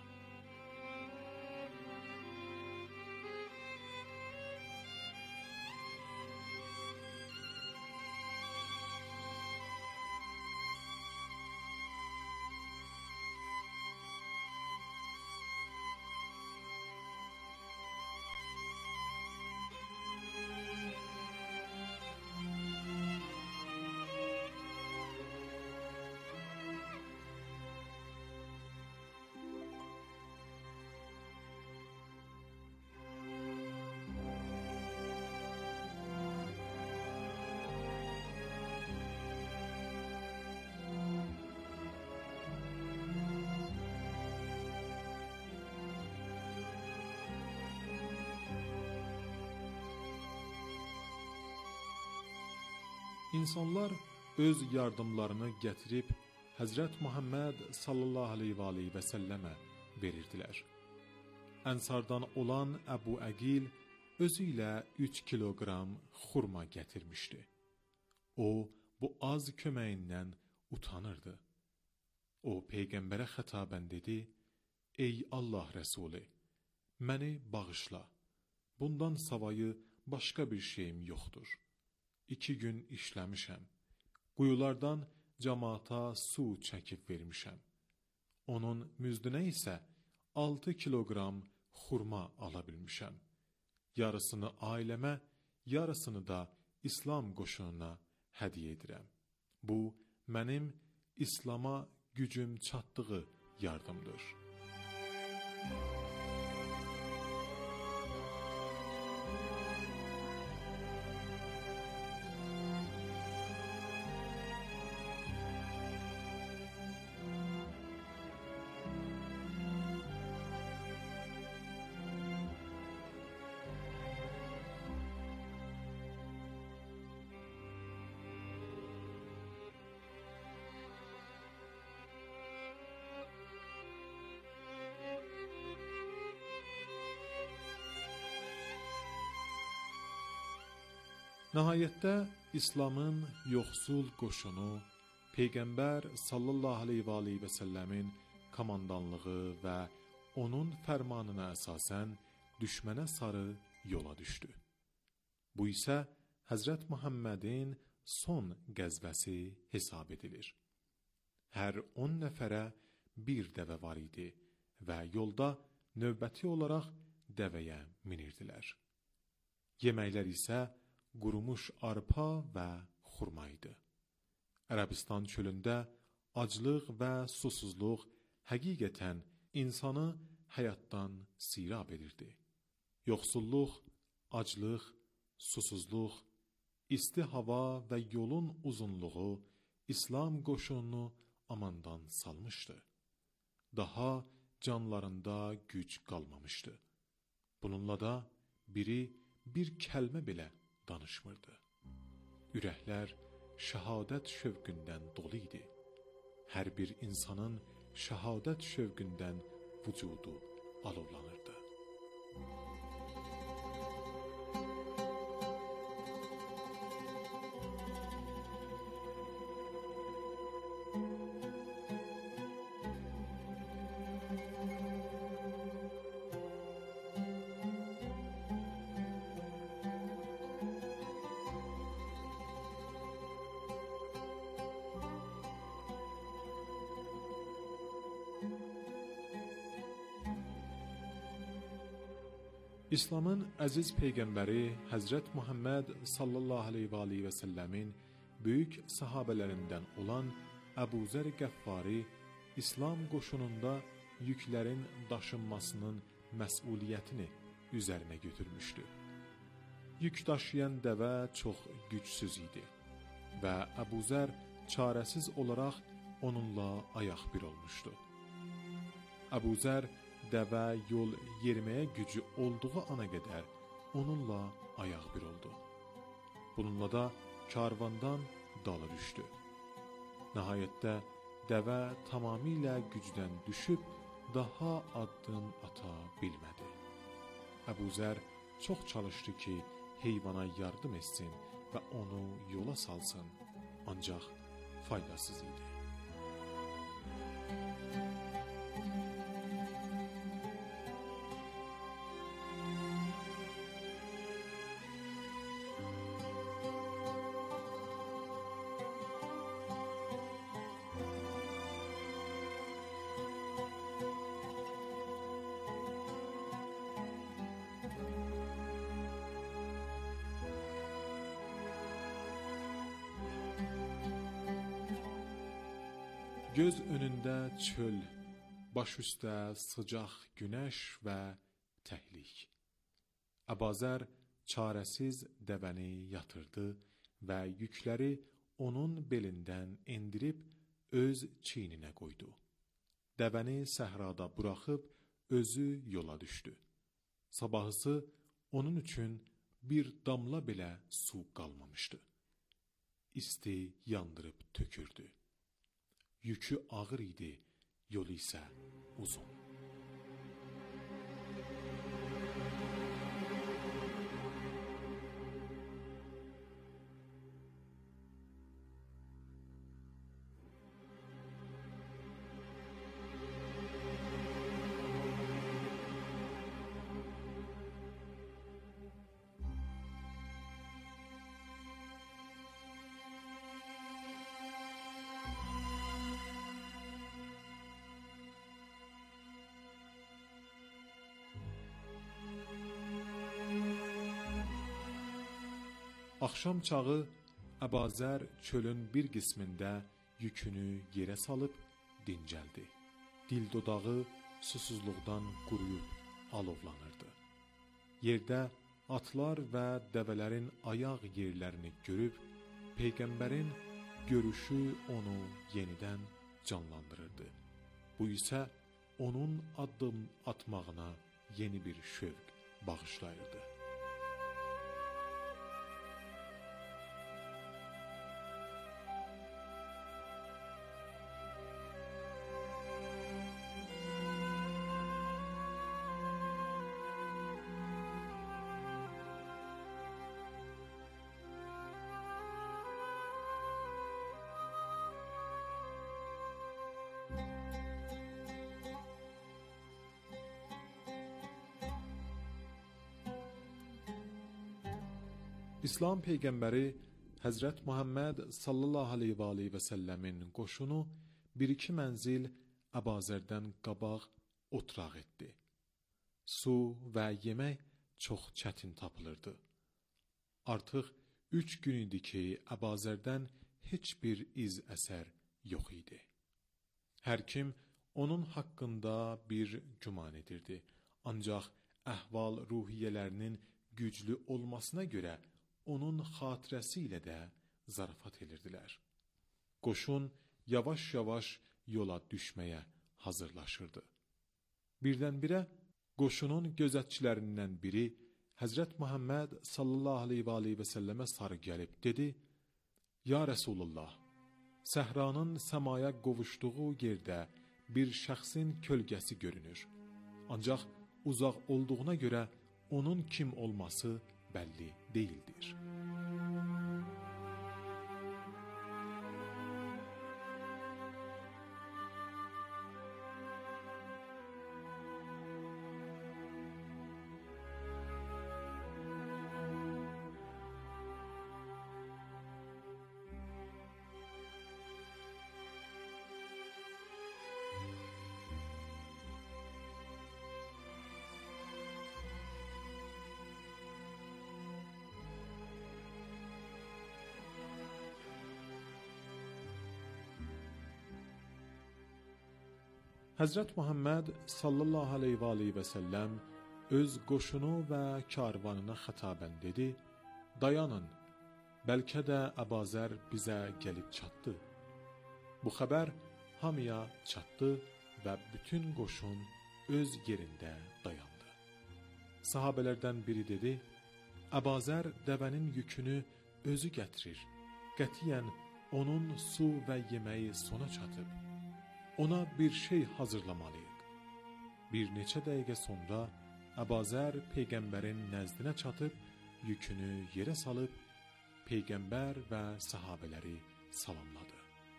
İnsanlar öz yardımlarını gətirib Həzrət Muhammed sallallahu aleyhi və səlləmə verirdilər. Ənsardan olan Əbu Əqil özü ilə üç kiloqram xurma gətirmişdi. O, bu az köməyindən utanırdı. O, Peyğəmbərə xətabən dedi, ey Allah Rəsuli, məni bağışla, bundan savayı başqa bir şeyim yoxdur. İki gün işləmişəm, quyulardan cəmaata su çəkib vermişəm. Onun müzdünə isə altı kiloqram xurma ala bilmişəm. Yarısını ailəmə, yarısını da İslam qoşununa hədiyyə edirəm. Bu, mənim İslama gücüm çatdığı yardımdır. Nəhayətdə İslamın yoxsul qoşunu Peyğəmbər sallallahu aleyhi və səlləmin komandanlığı və onun fərmanına əsasən düşmənə sarı yola düşdü. Bu isə Həzrət Muhammedin son qəzvəsi hesab edilir. Hər on nəfərə bir dəvə var idi və yolda növbəti olaraq dəvəyə minirdilər. Yeməklər isə qurumuş arpa və xurma idi. Ərəbistan çölündə aclıq və susuzluq həqiqətən insanı həyatdan sirab edirdi. Yoxsulluq, aclıq, susuzluq, isti hava və yolun uzunluğu İslam qoşununu amandan salmışdı. Daha canlarında güc qalmamışdı. Bununla da biri bir kəlmə belə danışmırdı. Ürəklər şəhadət şövqündən dolu idi. Hər bir insanın şəhadət şövqündən vücudu alovlanırdı. İslamın əziz peyğəmbəri Həzrət Muhammed sallallahu aleyhi və aleyhi və səlləmin böyük sahabələrindən olan Əbu Zər Qəffari İslam qoşununda yüklərin daşınmasının məsuliyyətini üzərinə götürmüşdü. Yük daşıyan dəvə çox gücsüz idi və Əbu Zər çarəsiz olaraq onunla ayaq bir olmuşdu. Əbu Zər dəvə yol yeriməyə gücü olduğu ana qədər onunla ayaq bir oldu. Bununla da karvandan dalı düşdü. Nəhayətdə dəvə tamamilə gücdən düşüb daha addım ata bilmədi. Əbu Zər çox çalışdı ki, heyvana yardım etsin və onu yola salsın, ancaq faydasız idi. Göz önündə çöl, baş üstə sıcaq günəş və təhlik. Əbazər çarəsiz dəvəni yatırdı və yükləri onun belindən endirib öz çiyninə qoydu. Dəvəni səhrada buraxıb özü yola düşdü. Sabahısı onun üçün bir damla belə su qalmamışdı. İsti yandırıb tökürdü. Yükü ağır idi, yolu isə uzun. Axşam çağı Əbazər çölün bir qismində yükünü yerə salıb dincəldi. Dil dodağı susuzluqdan quruyub alovlanırdı. Yerdə atlar və dəvələrin ayaq yerlərini görüb, Peyğəmbərin görüşü onu yenidən canlandırırdı. Bu isə onun addım atmağına yeni bir şövq bağışlayırdı. İslam peyğəmbəri Həzrət Muhammed sallallahu aleyhi və aleyhi və səlləmin qoşunu bir-iki mənzil Əbazərdən qabaq oturaq etdi. Su və yemək çox çətin tapılırdı. Artıq üç gün idi ki, Əbazərdən heç bir iz əsər yox idi. Hər kim onun haqqında bir güman edirdi. Ancaq əhval ruhiyyələrinin güclü olmasına görə onun xatirəsi ilə də zarafat edirdilər. Qoşun yavaş-yavaş yola düşməyə hazırlaşırdı. Birdən-birə qoşunun gözətçilərindən biri Həzrət Muhammed sallallahu aleyhi və səlləmə sarı gəlib dedi: "Ya Resulullah, səhranın səmaya qovuşduğu yerdə bir şəxsin kölgəsi görünür. Ancaq uzaq olduğuna görə onun kim olması bəlli deyildir." Həzrət Muhammed sallallahu aleyhi və səlləm öz qoşunu və karvanına xətabən dedi: "Dayanın, bəlkə də Əbazər bizə gəlib çatdı." Bu xəbər hamıya çatdı və bütün qoşun öz yerində dayandı. Sahabelərdən biri dedi: "Əbazər dəvənin yükünü özü gətirir. Qətiyyən onun su və yeməyi sona çatıb. Ona bir şey hazırlamalıyıq." Bir neçə dəqiqə sonra Əbazər Peyğəmbərin nəzdinə çatıb, yükünü yerə salıb, Peyğəmbər və sahabeləri salamladı.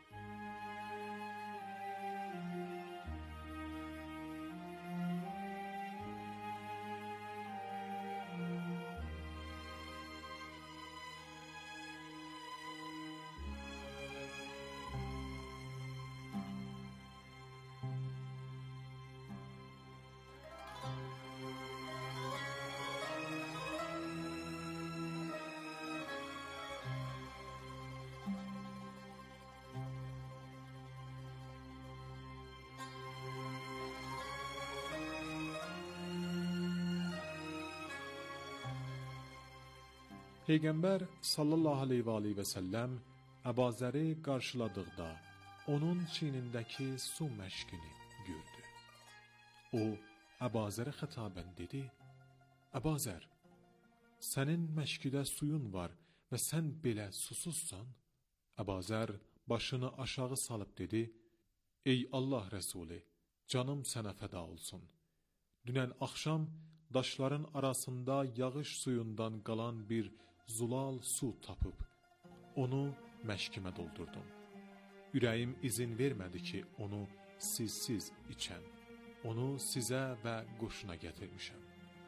Peyğəmbər sallallahu aleyhi və səlləm Əbazəri qarşıladıqda onun çiynindəki su məşkini gördü. O, Əbazərə xətabən dedi: "Əbazər, sənin məşkidə suyun var və sən belə susuzsan?" Əbazər başını aşağı salıb dedi: "Ey Allah Rəsuli, canım sənə fəda olsun. Dünən axşam daşların arasında yağış suyundan qalan bir zulal su tapıb, onu məşkimə doldurdum. Ürəyim izin vermədi ki, onu sizsiz içəm. Onu sizə və qoşuna gətirmişəm."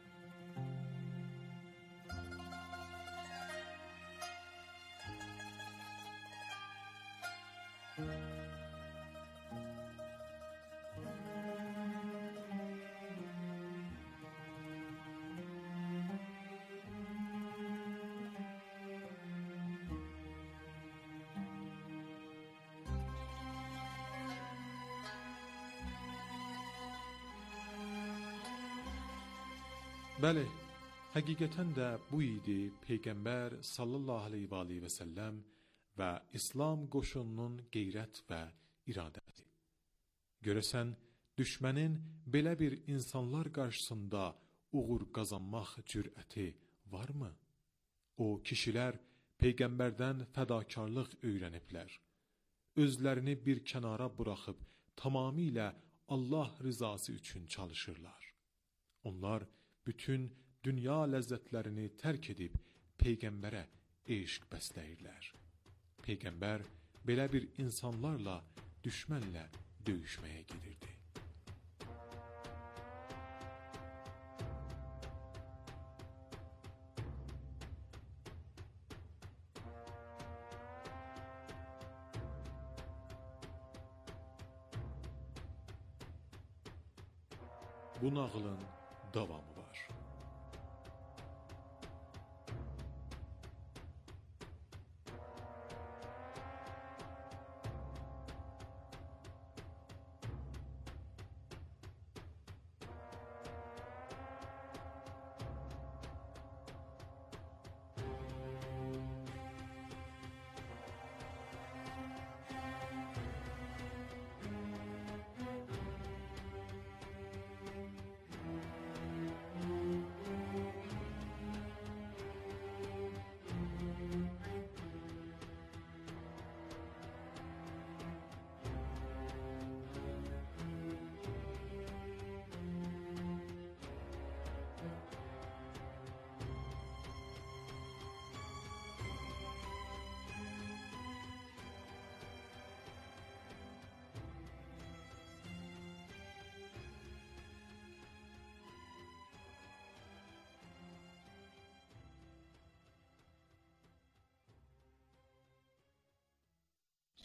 Bəli, həqiqətən də bu idi Peyğəmbər sallallahu aleyhi və səlləm və İslam qoşununun qeyrət və iradəsi. Görəsən, düşmənin belə bir insanlar qarşısında uğur qazanmaq cürəti varmı? O kişilər Peyğəmbərdən fədakarlıq öyrəniblər. Özlərini bir kənara buraxıb tamamilə Allah rızası üçün çalışırlar. Onlar bütün dünya ləzzətlərini tərk edib Peyğəmbərə eşq bəsləyirlər. Peyğəmbər belə bir insanlarla, düşmənlə döyüşməyə gedirdi. Bu nağılın davamı var.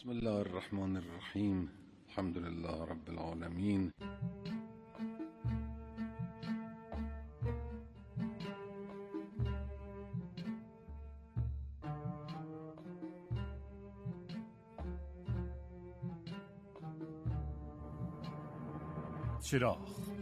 بسم الله الرحمن الرحیم الحمد لله رب العالمین. چراغ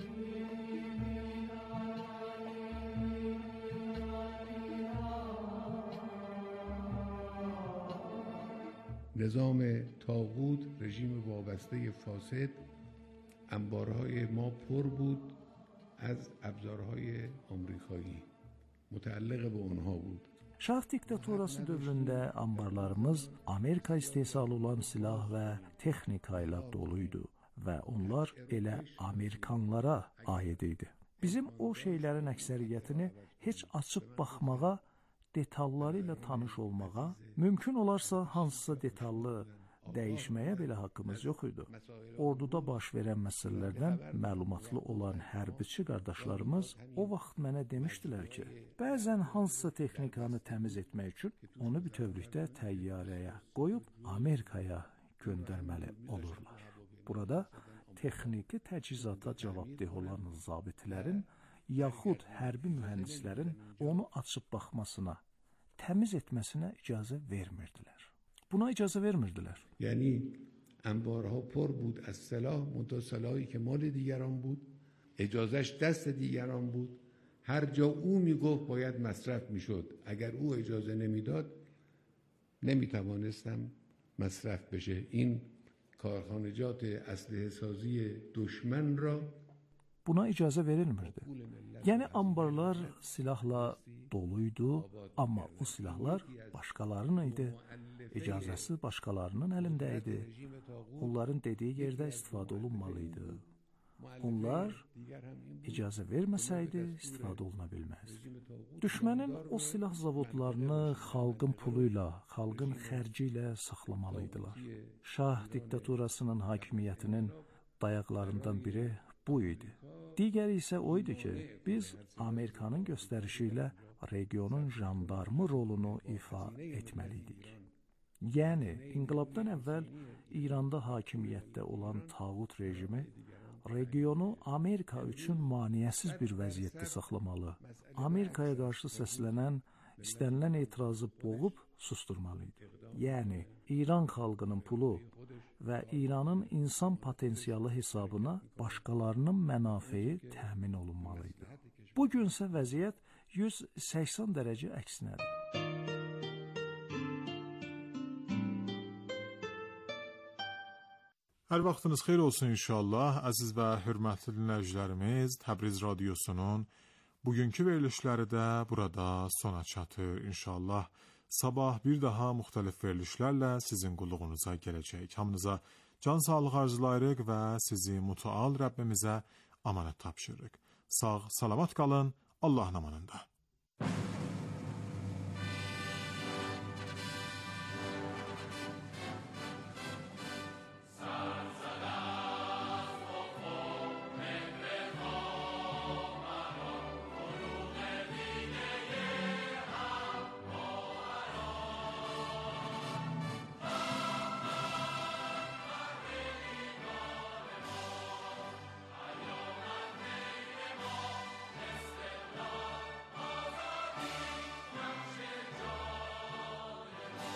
نظام طاغوت، رژیم وابسته فاسد، انبارهای ما پر بود از ابزارهای آمریکایی، متعلق به اونها بود. Şah diktatorası dövründə anbarlarımız Amerika istehsalı olan silah və texnika ilə doluydu və onlar elə Amerikanlara aid idi. Bizim o şeylərin əksəriyyətini heç açıb baxmağa, detalları ilə tanış olmağa, mümkün olarsa hansısa detallı dəyişməyə belə haqqımız yox idi. Orduda baş verən məsələlərdən məlumatlı olan hərbiçi qardaşlarımız o vaxt mənə demişdilər ki, bəzən hansısa texnikanı təmiz etmək üçün onu bütövlükdə təyyarəyə qoyub Amerikaya göndərməli olurlar. Burada texniki təchizata cavabdeh olan zabitlərin yaxud hərbi mühəndislərin onu açıb baxmasına, təmiz etməsinə icazə vermirdilər. Buna icazə vermirdilər. یعنی انبارها پر بود از سلاح، منتها سلاحی که مال دیگران بود، اجازهش دست دیگران بود، هر جا او میگفت باید مصرف میشد. اگر او اجازه نمیداد نمیتوانستم مصرف بشه. این کارخانجات اسلحه سازی دشمن را Buna icazə verilmirdi. Yəni ambarlar silahla doluydu, amma o silahlar başqalarının idi. İcazəsi başqalarının əlində idi. Onların dediyi yerdə istifadə olunmalıydı. Onlar icazə verməsəydi istifadə oluna bilməzdi. Düşmənin o silah zavodlarını xalqın puluyla, xalqın xərci ilə saxlamalıydılar. Şah diktaturasının hakimiyyətinin dayaqlarından biri bu idi. Digəri isə o idi ki, biz Amerikanın göstərişi ilə regionun jandarmı rolunu ifa etməliydik. Yəni, inqilabdan əvvəl İranda hakimiyyətdə olan tağut rejimi regionu Amerika üçün maneəsiz bir vəziyyətdə saxlamalı, Amerikaya qarşı səslənən, istənilən etirazı boğub susturmalıydı. Yəni, İran xalqının pulu və İranın insan potensialı hesabına başqalarının mənafeyi təmin olunmalıydı. Bugünsə vəziyyət yüz səksən dərəcə əksinədir. Hər vaxtınız xeyir olsun inşallah. Əziz və hörmətli dinləyicilərimiz, Təbriz radiosunun bugünkü verilişləri də burada sona çatır inşallah. Sabah bir daha müxtəlif verilişlərlə sizin qulluğunuza gələcək. Hamınıza can sağlığı arzulayırıq və sizi mütəal Rəbbimizə amanət tapşırırıq. Sağ, salamat qalın, Allahın amanında.